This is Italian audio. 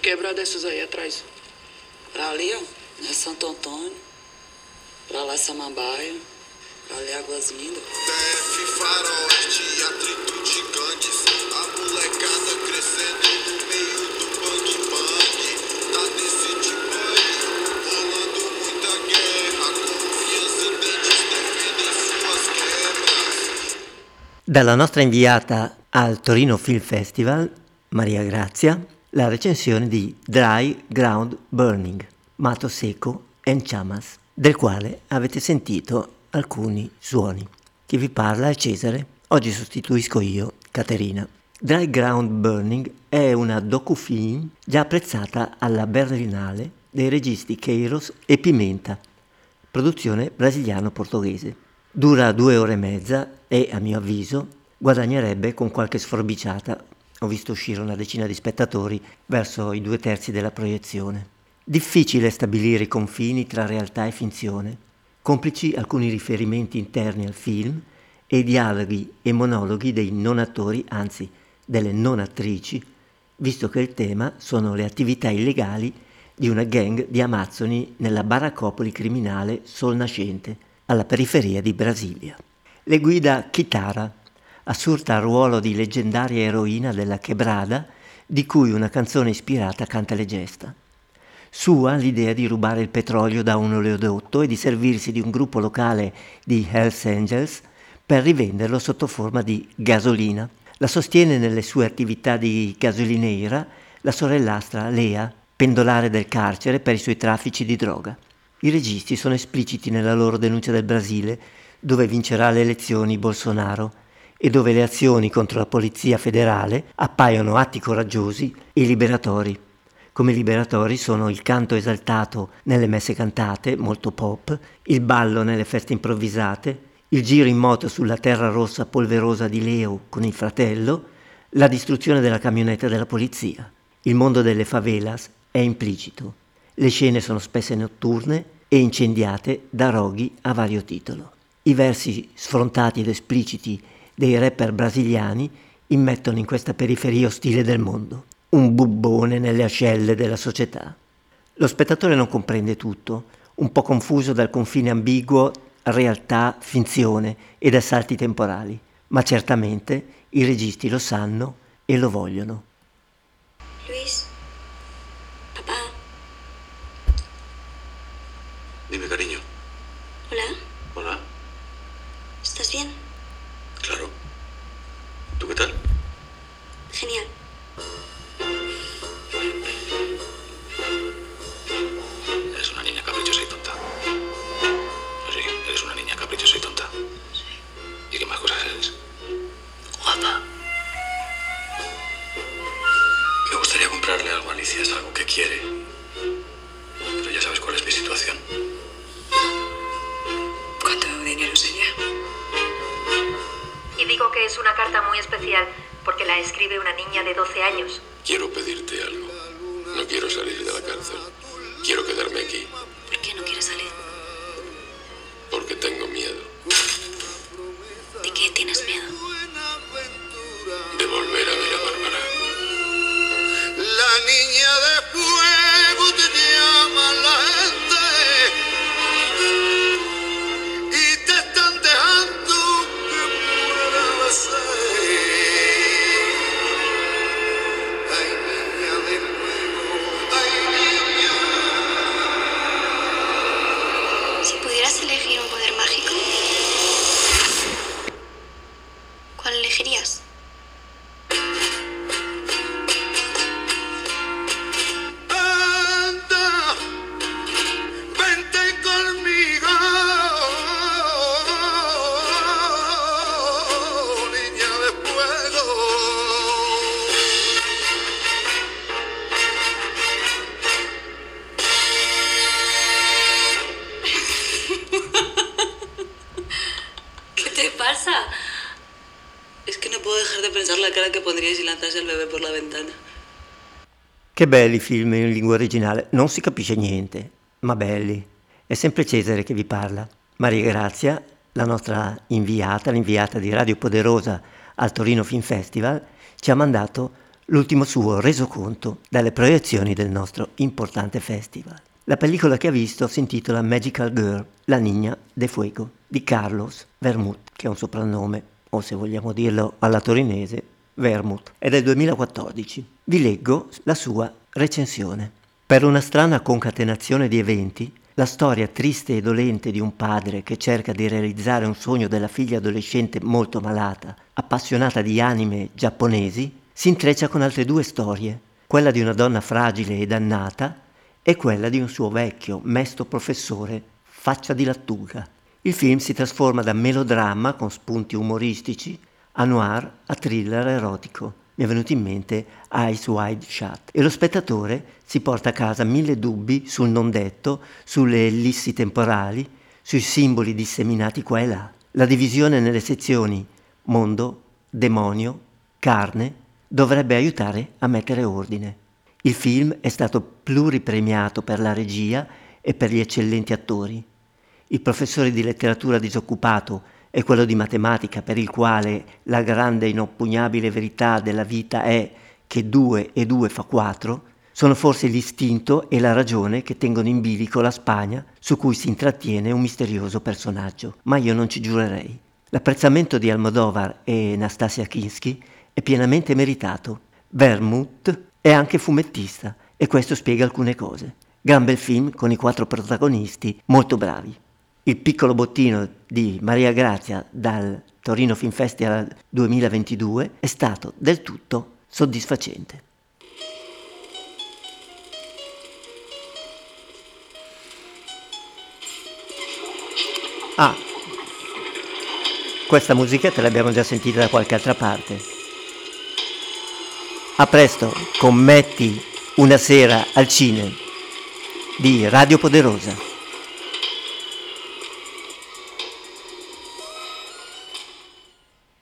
quebrada é essas aí atrás? Pra ali, ó, é Santo Antônio. Pra lá é Samambaia. Pra ali é Águas Lindas. DF, faroeste, atrito gigantes. A molecada crescendo no meio do bang-bang. Tá nesse bang, rolando muita guerra. Com unhas e dentes defendem suas quebras. Dalla nostra inviata al Torino Film Festival, Maria Grazia, la recensione di Dry Ground Burning, Mato Seco and Chamas, del quale avete sentito alcuni suoni. Chi vi parla è Cesare, oggi sostituisco io, Caterina. Dry Ground Burning è una docufilm già apprezzata alla Berlinale dei registi Queiroz e Pimenta, produzione brasiliano-portoghese. Dura 2 ore e mezza e, a mio avviso, guadagnerebbe con qualche sforbiciata. Ho visto uscire una decina di spettatori verso i 2/3 della proiezione. Difficile stabilire i confini tra realtà e finzione, complici alcuni riferimenti interni al film e i dialoghi e monologhi dei non attori, anzi delle non attrici, visto che il tema sono le attività illegali di una gang di amazzoni nella baraccopoli criminale Sol Nascente, alla periferia di Brasilia. Le guida Kitara, assurta al ruolo di leggendaria eroina della quebrada, di cui una canzone ispirata canta le gesta. Sua l'idea di rubare il petrolio da un oleodotto e di servirsi di un gruppo locale di Hells Angels per rivenderlo sotto forma di gasolina. La sostiene nelle sue attività di gasolineira la sorellastra Lea, pendolare del carcere per i suoi traffici di droga. I registi sono espliciti nella loro denuncia del Brasile, dove vincerà le elezioni Bolsonaro e dove le azioni contro la polizia federale appaiono atti coraggiosi e liberatori. Come liberatori sono il canto esaltato nelle messe cantate, molto pop, il ballo nelle feste improvvisate, il giro in moto sulla terra rossa polverosa di Leo con il fratello, la distruzione della camionetta della polizia. Il mondo delle favelas è implicito. Le scene sono spesse notturne e incendiate da roghi a vario titolo. I versi sfrontati ed espliciti dei rapper brasiliani immettono in questa periferia ostile del mondo un bubbone nelle ascelle della società. Lo spettatore non comprende tutto, un po' confuso dal confine ambiguo realtà, finzione ed assalti temporali, ma certamente i registi lo sanno e lo vogliono. Luis, papá. Dime, cariño. Hola, Hola. ¿estás bien? Claro. ¿Tú qué tal? Genial. Eres una niña caprichosa y tonta. Sí, eres una niña caprichosa y tonta. Sí. ¿Y qué más cosas eres? Guapa. Me gustaría comprarle algo a Alicia, es algo que quiere. Pero ya sabes cuál es mi situación. ¿Cuánto dinero sería? Y digo que es una carta muy especial porque la escribe una niña de 12 años. Quiero pedirte algo. No quiero salir de la cárcel. Quiero quedarme aquí. ¿Por qué no quieres salir? Porque tengo miedo. ¿De qué tienes miedo? De volver a ver a Bárbara. La niña de fuego te llama la gente y te están dejando que muera la sed. Ay, niña de fuego, ay, niña. Si pudieras elegir un poder mágico, ¿cuál elegirías? Anda, vente conmigo, niña de fuego. ¿Qué te pasa? Es que no puedo dejar de pensar la cara que pondría si lanzase el bebé por la ventana. Che belli film in lingua originale, non si capisce niente, ma belli. È sempre Cesare che vi parla. Maria Grazia, la nostra inviata, l'inviata di Radio Poderosa al Torino Film Festival, ci ha mandato l'ultimo suo resoconto dalle proiezioni del nostro importante festival. La pellicola che ha visto si intitola Magical Girl, La Niña de Fuego, di Carlos Vermut, che è un soprannome, o se vogliamo dirlo alla torinese, Vermut, è del 2014. Vi leggo la sua recensione. Per una strana concatenazione di eventi, la storia triste e dolente di un padre che cerca di realizzare un sogno della figlia adolescente molto malata, appassionata di anime giapponesi, si intreccia con altre due storie, quella di una donna fragile e dannata e quella di un suo vecchio, mesto professore, faccia di lattuga. Il film si trasforma da melodramma con spunti umoristici a noir a thriller erotico. Mi è venuto in mente Eyes Wide Shut, e lo spettatore si porta a casa 1000 dubbi sul non detto, sulle ellissi temporali, sui simboli disseminati qua e là. La divisione nelle sezioni mondo, demonio, carne dovrebbe aiutare a mettere ordine. Il film è stato pluripremiato per la regia e per gli eccellenti attori. Il professore di letteratura disoccupato e quello di matematica per il quale la grande e inoppugnabile verità della vita è che 2 e 2 fa 4, sono forse l'istinto e la ragione che tengono in bilico la Spagna su cui si intrattiene un misterioso personaggio, ma io non ci giurerei. L'apprezzamento di Almodovar e Nastasia Kinski è pienamente meritato. Vermut è anche fumettista e questo spiega alcune cose. Gran bel film con i 4 protagonisti molto bravi. Il piccolo bottino di Maria Grazia dal Torino Film Festival 2022 è stato del tutto soddisfacente. Questa musichetta l'abbiamo già sentita da qualche altra parte. A presto con Metti una sera al cinema di Radio Poderosa.